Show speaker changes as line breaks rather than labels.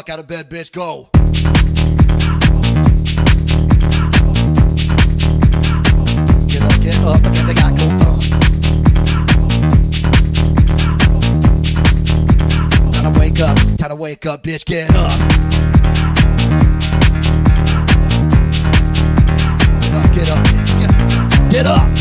fuck out of bed, bitch. Go. Get up, and then they got go. Time to wake up, bitch. Get up. Get up. Get up.